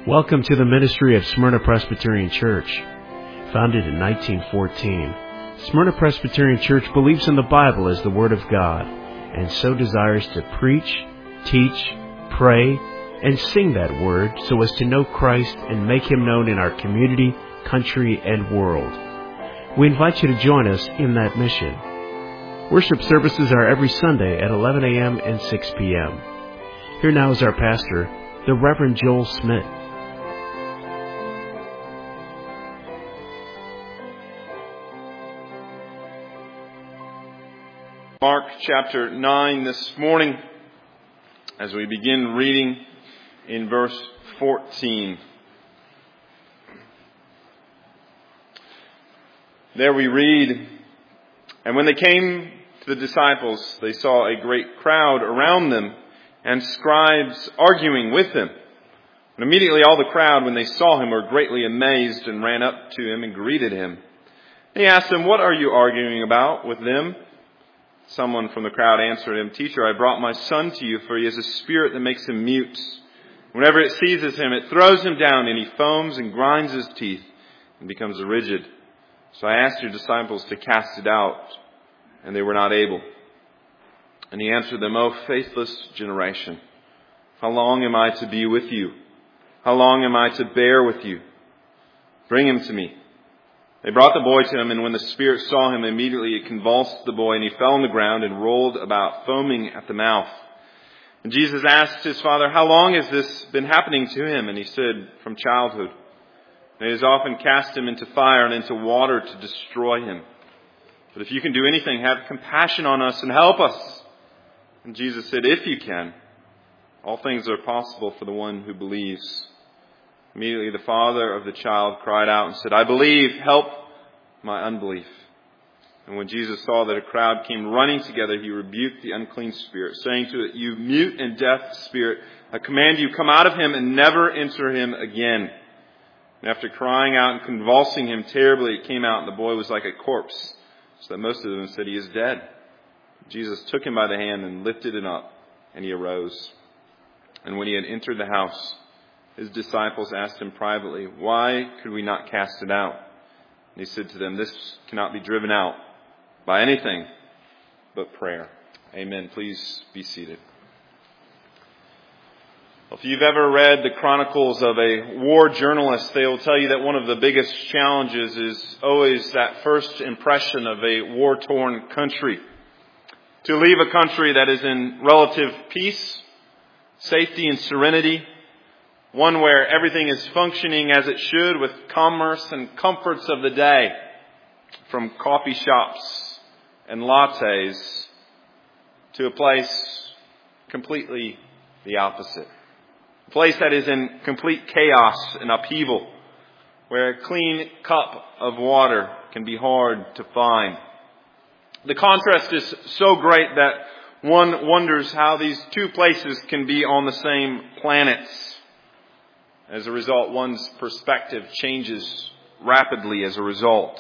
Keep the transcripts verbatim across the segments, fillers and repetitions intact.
Welcome to the ministry of Smyrna Presbyterian Church. Founded in nineteen fourteen, Smyrna Presbyterian Church believes in the Bible as the Word of God, and so desires to preach, teach, pray, and sing that Word so as to know Christ and make Him known in our community, country, and world. We invite you to join us in that mission. Worship services are every Sunday at eleven a.m. and six p.m. Here now is our pastor, the Reverend Joel Smith. Mark chapter nine this morning, as we begin reading in verse fourteen. There we read, "And when they came to the disciples, they saw a great crowd around them, and scribes arguing with them. And immediately all the crowd, when they saw him, were greatly amazed, and ran up to him and greeted him. He asked them, 'What are you arguing about with them?' Someone from the crowd answered him, 'Teacher, I brought my son to you, for he has a spirit that makes him mute. Whenever it seizes him, it throws him down, and he foams and grinds his teeth and becomes rigid. So I asked your disciples to cast it out, and they were not able.' And he answered them, 'O faithless generation, how long am I to be with you? How long am I to bear with you? Bring him to me.' They brought the boy to him, and when the spirit saw him, immediately it convulsed the boy, and he fell on the ground and rolled about, foaming at the mouth. And Jesus asked his father, 'How long has this been happening to him?' And he said, 'From childhood. And he has often cast him into fire and into water to destroy him. But if you can do anything, have compassion on us and help us.' And Jesus said, 'If you can, all things are possible for the one who believes.' Immediately the father of the child cried out and said, 'I believe, help my unbelief.' And when Jesus saw that a crowd came running together, he rebuked the unclean spirit, saying to it, 'You mute and deaf spirit, I command you, come out of him and never enter him again.' And after crying out and convulsing him terribly, it came out, and the boy was like a corpse, so that most of them said, 'He is dead.' Jesus took him by the hand and lifted him up, and he arose. And when he had entered the house, his disciples asked him privately, 'Why could we not cast it out?' And he said to them, 'This cannot be driven out by anything but prayer.'" Amen. Please be seated. If you've ever read the chronicles of a war journalist, they will tell you that one of the biggest challenges is always that first impression of a war-torn country. To leave a country that is in relative peace, safety, and serenity, one where everything is functioning as it should with commerce and comforts of the day, from coffee shops and lattes, to a place completely the opposite. A place that is in complete chaos and upheaval, where a clean cup of water can be hard to find. The contrast is so great that one wonders how these two places can be on the same planet. As a result, one's perspective changes rapidly as a result.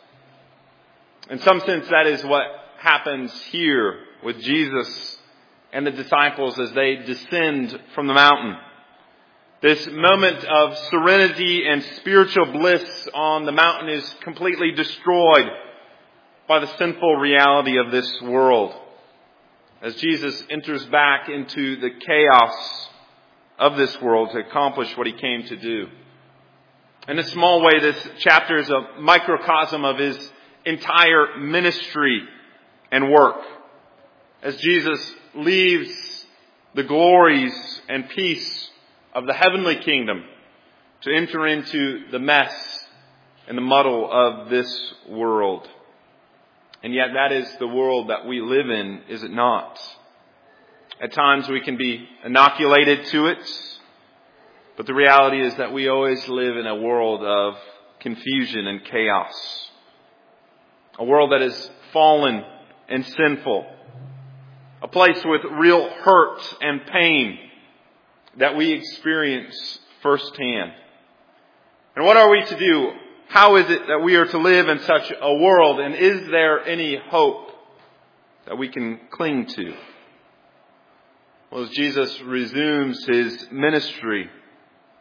In some sense, that is what happens here with Jesus and the disciples as they descend from the mountain. This moment of serenity and spiritual bliss on the mountain is completely destroyed by the sinful reality of this world, as Jesus enters back into the chaos of this world to accomplish what he came to do. In a small way, this chapter is a microcosm of his entire ministry and work, as Jesus leaves the glories and peace of the heavenly kingdom to enter into the mess and the muddle of this world. And yet that is the world that we live in, is it not? At times we can be inoculated to it, but the reality is that we always live in a world of confusion and chaos. A world that is fallen and sinful. A place with real hurt and pain that we experience firsthand. And what are we to do? How is it that we are to live in such a world? And is there any hope that we can cling to? Well, as Jesus resumes his ministry,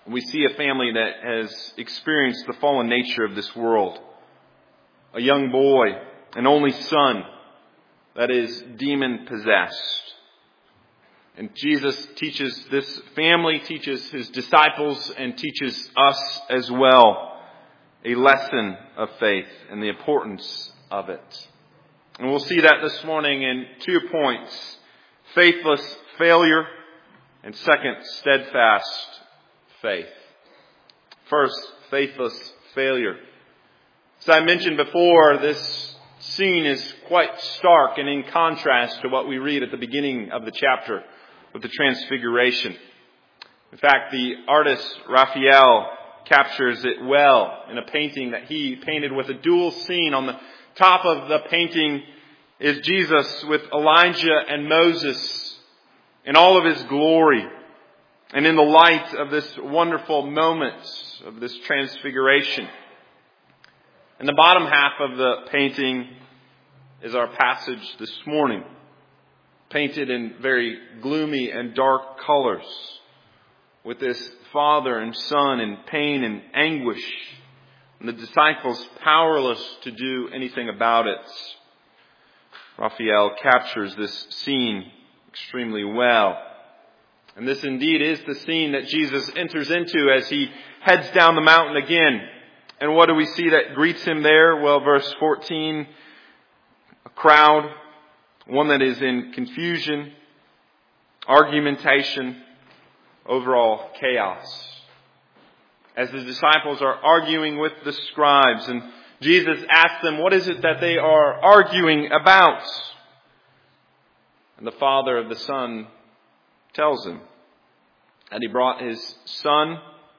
We see a family that has experienced the fallen nature of this world. A young boy, an only son, that is demon-possessed. And Jesus teaches this family, teaches his disciples, and teaches us as well a lesson of faith and the importance of it. And we'll see that this morning in two points. Faithless failure, and second, steadfast faith. First, faithless failure. As I mentioned before, this scene is quite stark and in contrast to what we read at the beginning of the chapter with the Transfiguration. In fact, the artist Raphael captures it well in a painting that he painted with a dual scene. On the top of the painting is Jesus with Elijah and Moses in all of his glory. And in the light of this wonderful moment of this transfiguration. And the bottom half of the painting is our passage this morning. Painted in very gloomy and dark colors. With this father and son in pain and anguish. And the disciples powerless to do anything about it. Raphael captures this scene extremely well. And this indeed is the scene that Jesus enters into as he heads down the mountain again. And what do we see that greets him there? Well, verse fourteen, a crowd, one that is in confusion, argumentation, overall chaos. As the disciples are arguing with the scribes, and Jesus asks them, what is it that they are arguing about? And the father of the son tells him that he brought his son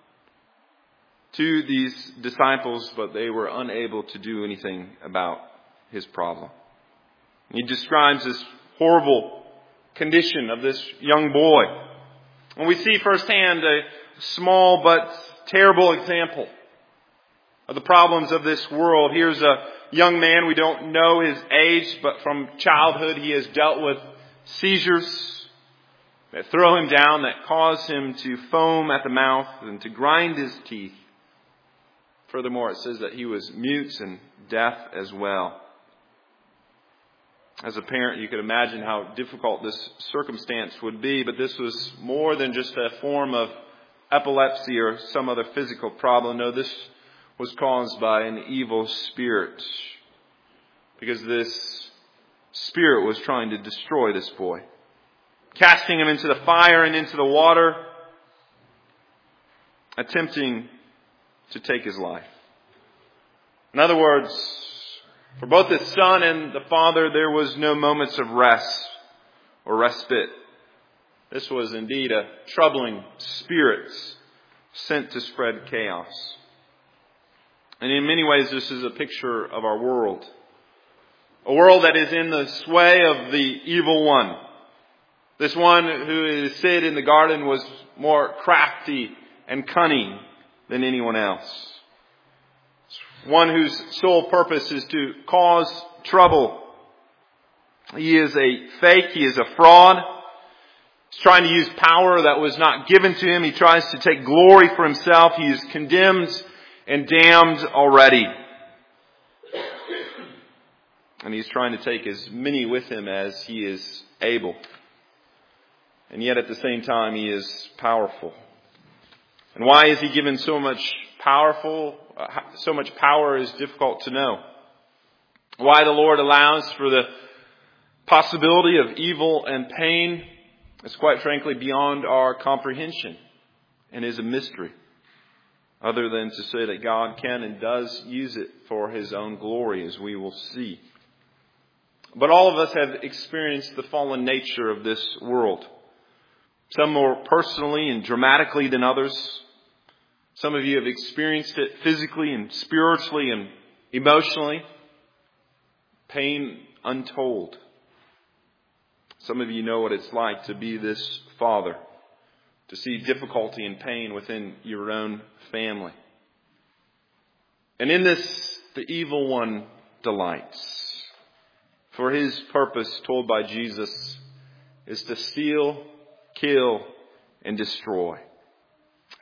to these disciples, but they were unable to do anything about his problem. He describes this horrible condition of this young boy. And we see firsthand a small but terrible example of the problems of this world. Here's a young man, we don't know his age, but from childhood he has dealt with seizures that throw him down, that cause him to foam at the mouth and to grind his teeth. Furthermore, it says that he was mute and deaf as well. As a parent, you could imagine how difficult this circumstance would be, but this was more than just a form of epilepsy or some other physical problem. No, this was caused by an evil spirit, because this spirit was trying to destroy this boy, casting him into the fire and into the water, attempting to take his life. In other words, for both the son and the father, there was no moments of rest or respite. This was indeed a troubling spirit sent to spread chaos. And in many ways, this is a picture of our world. A world that is in the sway of the evil one. This one who is Sid in the garden was more crafty and cunning than anyone else. One whose sole purpose is to cause trouble. He is a fake. He is a fraud. He's trying to use power that was not given to him. He tries to take glory for himself. He is condemned and damned already. And he's trying to take as many with him as he is able. And yet at the same time, he is powerful. And why is he given so much powerful, uh, so much power is difficult to know. Why the Lord allows for the possibility of evil and pain is quite frankly beyond our comprehension and is a mystery. Other than to say that God can and does use it for His own glory, as we will see. But all of us have experienced the fallen nature of this world. Some more personally and dramatically than others. Some of you have experienced it physically and spiritually and emotionally. Pain untold. Some of you know what it's like to be this father. To see difficulty and pain within your own family. And in this, the evil one delights. For his purpose, told by Jesus, is to steal, kill, and destroy.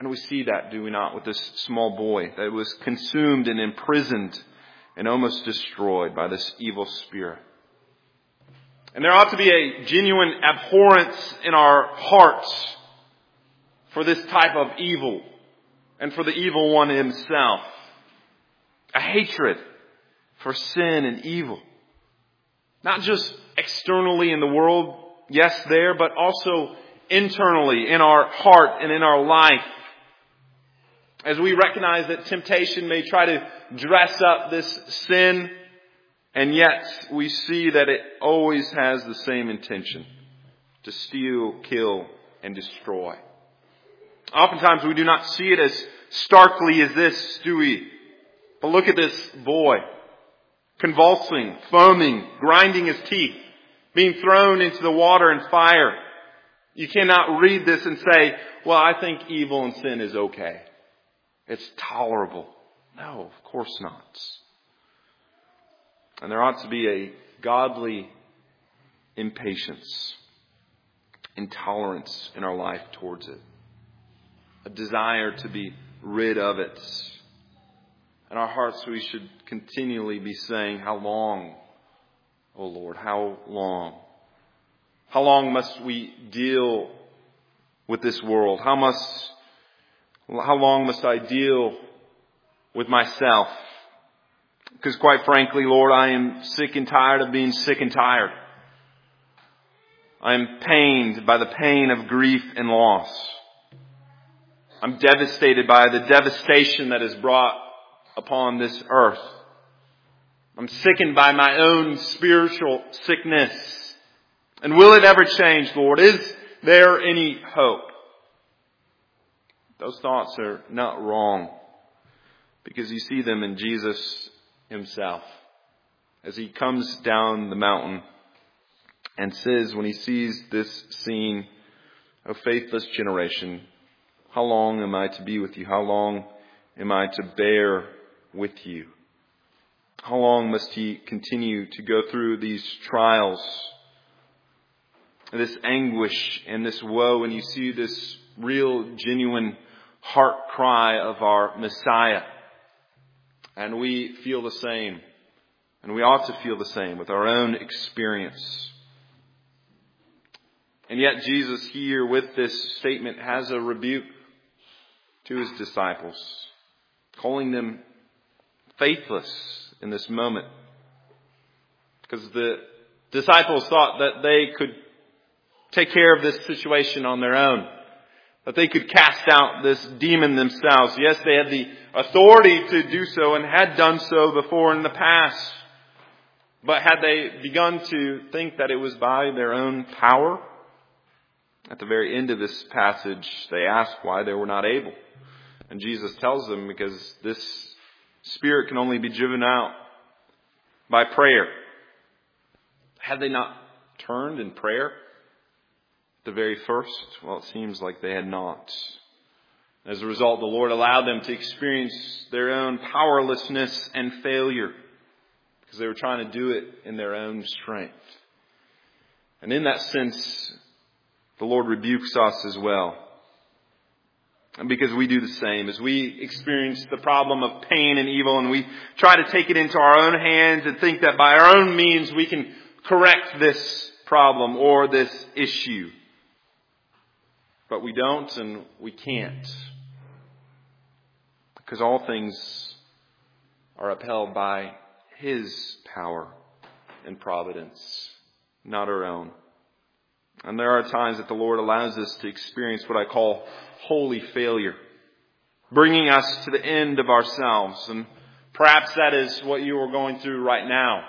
And we see that, do we not, with this small boy that was consumed and imprisoned and almost destroyed by this evil spirit. And there ought to be a genuine abhorrence in our hearts for this type of evil and for the evil one himself. A hatred for sin and evil. Not just externally in the world, yes there, but also internally in our heart and in our life. As we recognize that temptation may try to dress up this sin, and yet we see that it always has the same intention: to steal, kill, and destroy. Oftentimes we do not see it as starkly as this, do we? But look at this boy, convulsing, foaming, grinding his teeth, being thrown into the water and fire. You cannot read this and say, well, I think evil and sin is okay. It's tolerable. No, of course not. And there ought to be a godly impatience, intolerance in our life towards it. A desire to be rid of it. In our hearts we should continually be saying, how long, O Lord, how long? How long must we deal with this world? How must, how long must I deal with myself? Because quite frankly, Lord, I am sick and tired of being sick and tired. I am pained by the pain of grief and loss. I'm devastated by the devastation that is brought upon this earth. I'm sickened by my own spiritual sickness. And will it ever change, Lord? Is there any hope? Those thoughts are not wrong, because you see them in Jesus himself as he comes down the mountain and says, when he sees this scene of faithless generation, how long am I to be with you? How long am I to bear with you? How long must he continue to go through these trials, this anguish and this woe? And you see this real, genuine heart cry of our Messiah. And we feel the same. And we ought to feel the same with our own experience. And yet Jesus here with this statement has a rebuke to his disciples, calling them faithless in this moment. Because the disciples thought that they could take care of this situation on their own. That they could cast out this demon themselves. Yes, they had the authority to do so and had done so before in the past. But had they begun to think that it was by their own power? At the very end of this passage, they ask why they were not able. And Jesus tells them, because this spirit can only be driven out by prayer. Had they not turned in prayer the very first? Well, it seems like they had not. As a result, the Lord allowed them to experience their own powerlessness and failure, because they were trying to do it in their own strength. And in that sense, the Lord rebukes us as well. And because we do the same, as we experience the problem of pain and evil, and we try to take it into our own hands and think that by our own means we can correct this problem or this issue. But we don't, and we can't. Because all things are upheld by his power and providence, not our own. And there are times that the Lord allows us to experience what I call holy failure, bringing us to the end of ourselves. And perhaps that is what you are going through right now.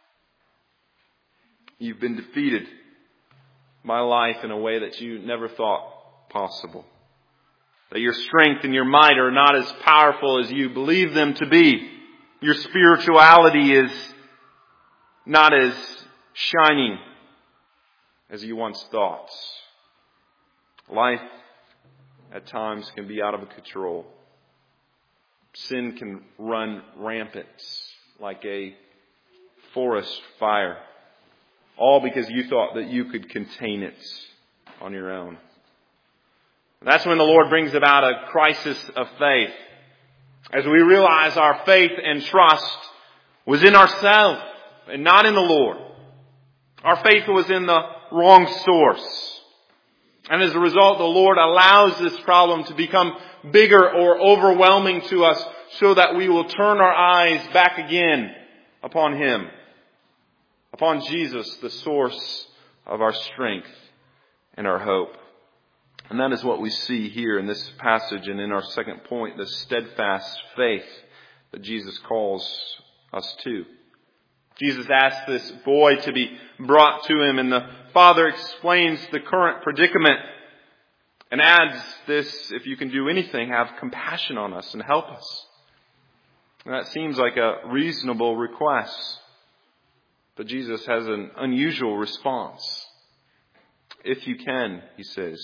You've been defeated by life in a way that you never thought possible. That your strength and your might are not as powerful as you believe them to be. Your spirituality is not as shining as you once thought. Life at times can be out of control. Sin can run rampant like a forest fire. All because you thought that you could contain it on your own. That's when the Lord brings about a crisis of faith. As we realize our faith and trust was in ourselves and not in the Lord. Our faith was in the wrong source. And as a result, the Lord allows this problem to become bigger or overwhelming to us so that we will turn our eyes back again upon Him, upon Jesus, the source of our strength and our hope. And that is what we see here in this passage and in our second point, the steadfast faith that Jesus calls us to. Jesus asks this boy to be brought to him, and the father explains the current predicament and adds this, if you can do anything, have compassion on us and help us. And that seems like a reasonable request. But Jesus has an unusual response. If you can, he says,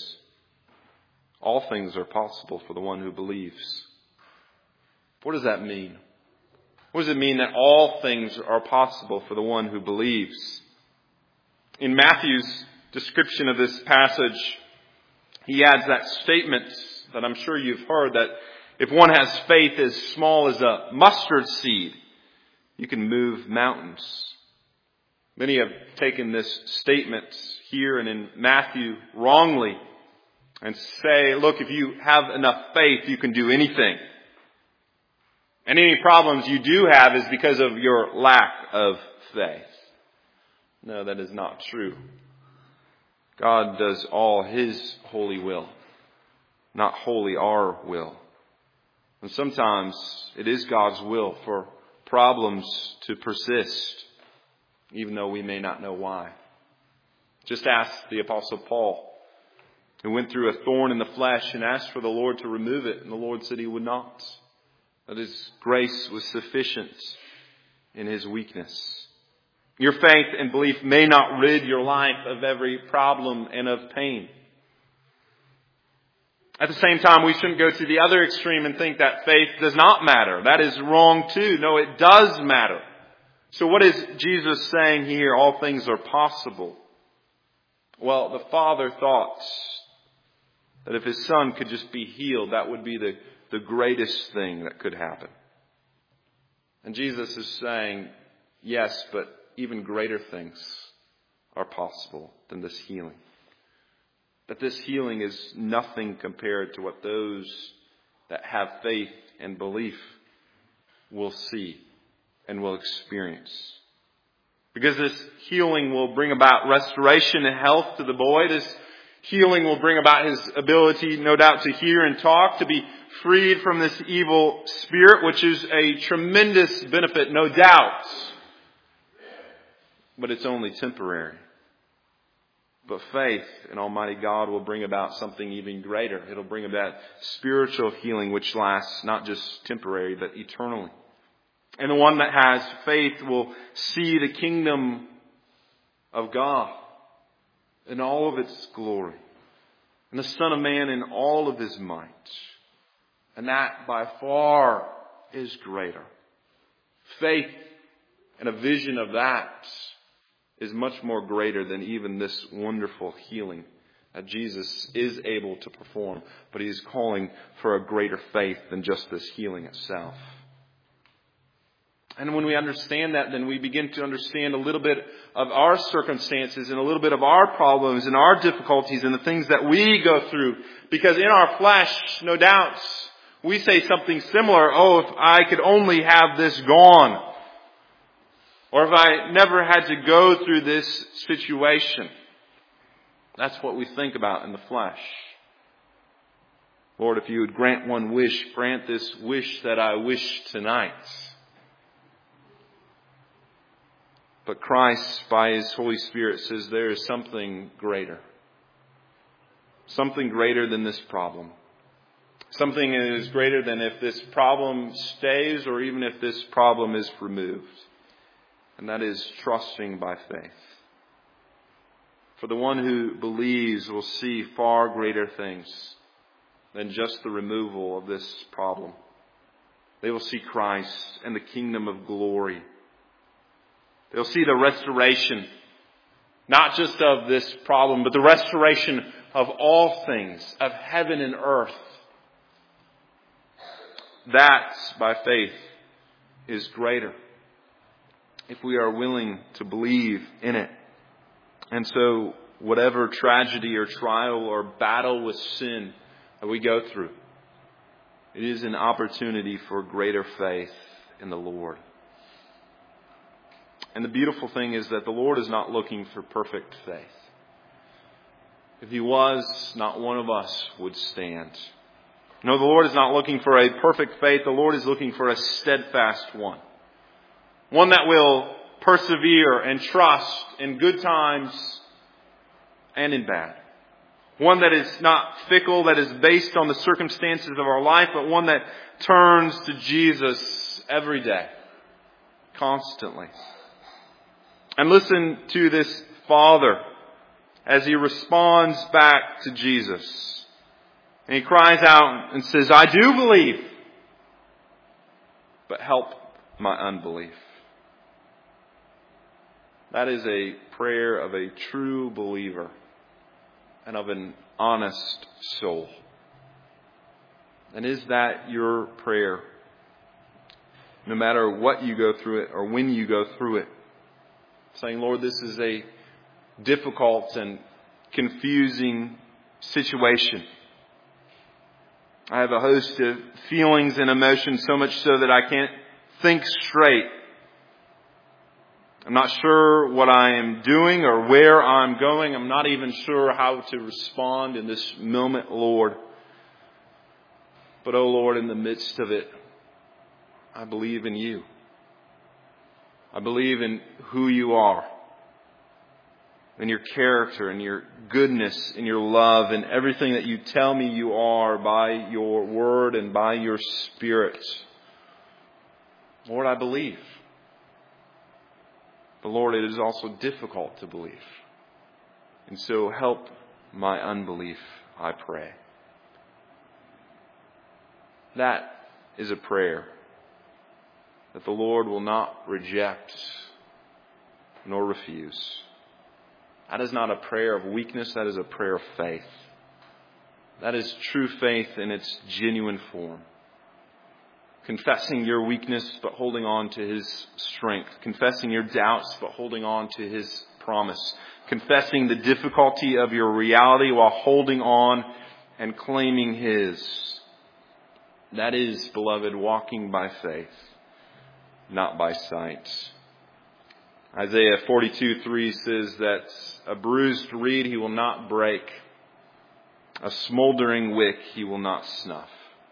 all things are possible for the one who believes. What does that mean? What does it mean that all things are possible for the one who believes? In Matthew's description of this passage, he adds that statement that I'm sure you've heard, that if one has faith as small as a mustard seed, you can move mountains. Many have taken this statement here and in Matthew wrongly and say, look, if you have enough faith, you can do anything. And any problems you do have is because of your lack of faith. No, that is not true. God does all His holy will, not wholly our will. And sometimes it is God's will for problems to persist, even though we may not know why. Just ask the Apostle Paul, who went through a thorn in the flesh and asked for the Lord to remove it, and the Lord said He would not. That His grace was sufficient in His weakness. Your faith and belief may not rid your life of every problem and of pain. At the same time, we shouldn't go to the other extreme and think that faith does not matter. That is wrong too. No, it does matter. So what is Jesus saying here? All things are possible. Well, the Father thought that if His Son could just be healed, that would be the, the greatest thing that could happen. And Jesus is saying, yes, but even greater things are possible than this healing. That this healing is nothing compared to what those that have faith and belief will see and will experience. Because this healing will bring about restoration and health to the boy. This healing will bring about his ability, no doubt, to hear and talk, to be freed from this evil spirit, which is a tremendous benefit, no doubt. But it's only temporary. But faith in Almighty God will bring about something even greater. It'll bring about spiritual healing which lasts not just temporary, but eternally. And the one that has faith will see the kingdom of God in all of its glory, and the Son of Man in all of His might. And that by far is greater. Faith and a vision of that is much more greater than even this wonderful healing that Jesus is able to perform. But He is calling for a greater faith than just this healing itself. And when we understand that, then we begin to understand a little bit of our circumstances and a little bit of our problems and our difficulties and the things that we go through. Because in our flesh, no doubt, we say something similar. Oh, if I could only have this gone. Or if I never had to go through this situation. That's what we think about in the flesh. Lord, if you would grant one wish, grant this wish that I wish tonight. But Christ, by His Holy Spirit, says there is something greater. Something greater than this problem. Something that is greater than if this problem stays or even if this problem is removed. And that is trusting by faith. For the one who believes will see far greater things than just the removal of this problem. They will see Christ and the kingdom of glory. They'll see the restoration, not just of this problem, but the restoration of all things, of heaven and earth. That, by faith, is greater, if we are willing to believe in it. And so, whatever tragedy or trial or battle with sin that we go through, it is an opportunity for greater faith in the Lord. And the beautiful thing is that the Lord is not looking for perfect faith. If He was, not one of us would stand. No, the Lord is not looking for a perfect faith. The Lord is looking for a steadfast one. One that will persevere and trust in good times and in bad. One that is not fickle, that is based on the circumstances of our life, but one that turns to Jesus every day, constantly. And listen to this father as he responds back to Jesus. And he cries out and says, I do believe, but help my unbelief. That is a prayer of a true believer and of an honest soul. And is that your prayer? No matter what you go through it or when you go through it. Saying, Lord, this is a difficult and confusing situation. I have a host of feelings and emotions, so much so that I can't think straight. I'm not sure what I am doing or where I'm going. I'm not even sure how to respond in this moment, Lord. But, oh Lord, in the midst of it, I believe in You. I believe in who You are, in Your character, in Your goodness, in Your love, and everything that You tell me You are by Your word and by Your Spirit. Lord, I believe. But Lord, it is also difficult to believe. And so help my unbelief, I pray. That is a prayer that the Lord will not reject nor refuse. That is not a prayer of weakness. That is a prayer of faith. That is true faith in its genuine form. Confessing your weakness, but holding on to His strength. Confessing your doubts, but holding on to His promise. Confessing the difficulty of your reality while holding on and claiming His. That is, beloved, walking by faith, not by sight. Isaiah forty-two three says that a bruised reed He will not break. A smoldering wick He will not snuff.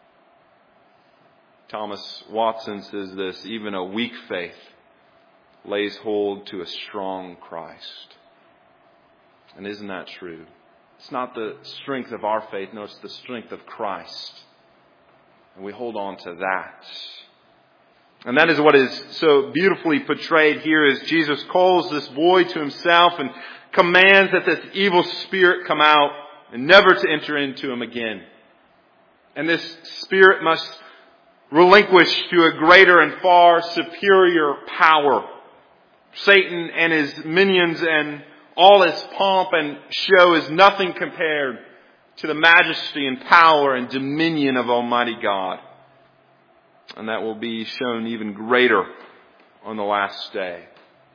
Thomas Watson says this, even a weak faith lays hold to a strong Christ. And isn't that true? It's not the strength of our faith, no, it's the strength of Christ. And we hold on to that. And that is what is so beautifully portrayed here as Jesus calls this boy to Himself and commands that this evil spirit come out and never to enter into him again. And this spirit must relinquish to a greater and far superior power. Satan and his minions and all his pomp and show is nothing compared to the majesty and power and dominion of Almighty God. And that will be shown even greater on the last day.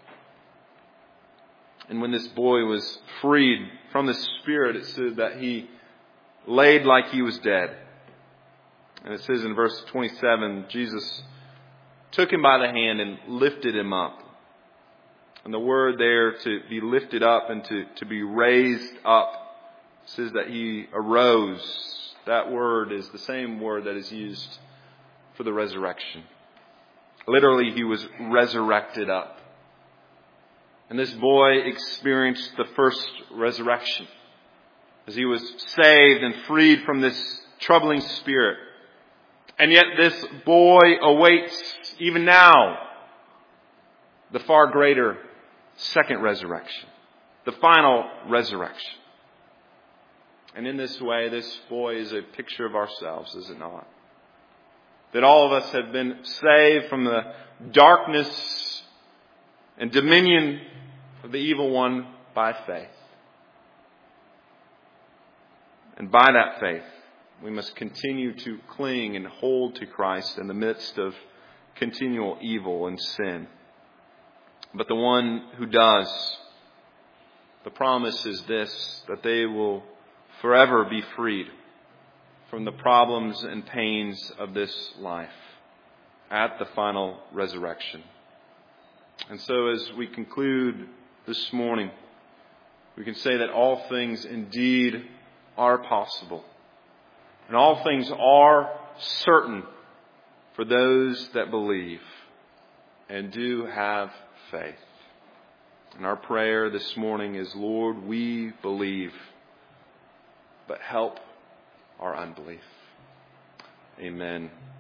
And when this boy was freed from the spirit, it said that he laid like he was dead. And it says in verse twenty-seven, Jesus took him by the hand and lifted him up. And the word there, to be lifted up and to, to be raised up, says that he arose. That word is the same word that is used for the resurrection. Literally, he was resurrected up. And this boy experienced the first resurrection as he was saved and freed from this troubling spirit. And yet this boy awaits, even now, the far greater second resurrection, the final resurrection. And in this way, this boy is a picture of ourselves, is it not? That all of us have been saved from the darkness and dominion of the evil one by faith. And by that faith, we must continue to cling and hold to Christ in the midst of continual evil and sin. But the one who does, the promise is this, that they will forever be freed from the problems and pains of this life at the final resurrection. And so as we conclude this morning, we can say that all things indeed are possible. And all things are certain for those that believe and do have faith. And our prayer this morning is, Lord, we believe, but help our unbelief. Amen.